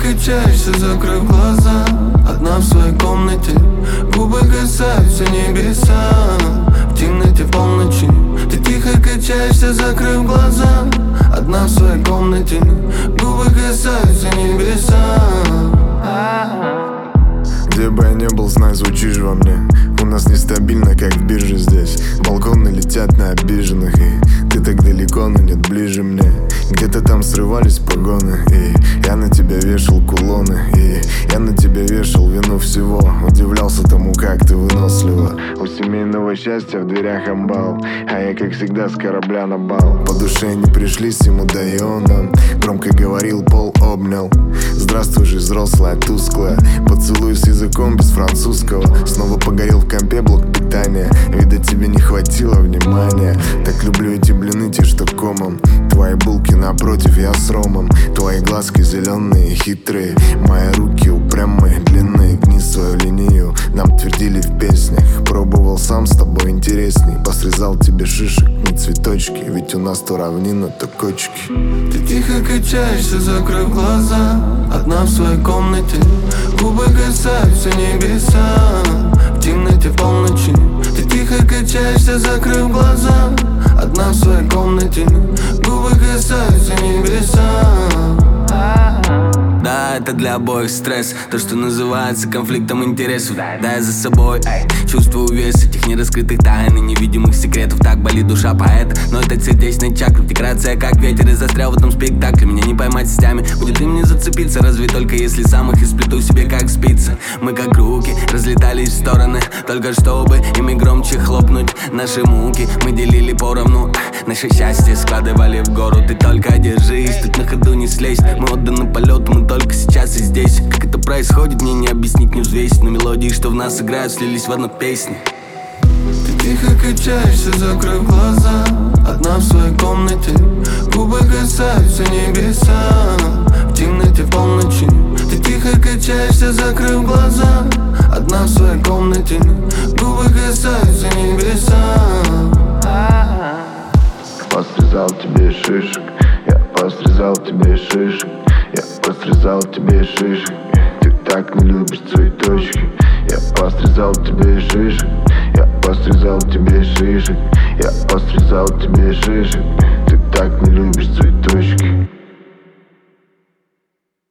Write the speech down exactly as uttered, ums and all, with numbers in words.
качаешься, закрыв глаза, одна в своей комнате. Губы касаются небеса в темноте, в полночи. Ты тихо качаешься, закрыв глаза, одна в своей комнате. Губы касаются небеса. Где бы я ни был, знай, звучишь во мне. У нас нестабильно, как в бирже здесь. Балконы летят на обиженных, и ты так далеко, но нет ближе мне. Где-то там срывались погоны, и я на тебя вешал кулоны, и я на тебя вешал вину всего. Удивлялся тому, как ты вынослива. У семейного счастья в дверях амбал, а я, как всегда, с корабля на бал. По душе не пришлись ему, да и он нам громко говорил, пол обнял. Здравствуй же, взрослая, тусклая. Поцелуй с языком без французского. Снова погорел в компе блок питания. Видать, тебе не хватило внимания. Так люблю эти блины, те, что комом. Твои булки напротив, я с ромом. Твои глазки зеленые, хитрые. Мои руки упрямые, длинные. Гни свою линию, нам твердили в песнях. Пробовал сам, с тобой интересней. Посрезал тебе шишек, не цветочки. Ведь у нас то равнина, то кочки. Ты тихо качаешься, закрыв глаза, одна в своей комнате. Губы касаются небеса в темноте, в полночи. Ты тихо качаешься, закрыв глаза, одна в своей комнате. Губы касаются небеса. Да, это для обоих стресс. То, что называется конфликтом интересов. Да, я за собой, эй, чувствую вес этих нераскрытых тайн и невидимых секретов. Так болит душа поэта, но это сердечная чакра. Декорация как ветер, и застрял в этом спектакле. Меня не поймать сетями, будет им не зацепиться. Разве только если сам их исплету себе как спицы. Мы как руки разлетались в стороны, только чтобы ими громче хлопнуть наши муки. Мы делили поровну наше счастье, складывали в гору. Ты только держись, тут на ходу не слезть. Мы отданы полету, мы только сейчас и здесь. Как это происходит, мне не объяснить, не взвесить. Но мелодии, что в нас играют, слились в одну песню. Ты тихо качаешься, закрыв глаза, одна в своей комнате. Губы касаются небеса в темноте, в полночи. Ты тихо качаешься, закрыв глаза, одна в своей комнате. Губы касаются небеса. Посрезал тебе шишек, я посрезал тебе шишек. Я посрезал тебе шишек, ты так не любишь цветочки. Я посрезал тебе шишек, я посрезал тебе шишек. Я посрезал тебе шишек, ты так не любишь цветочки.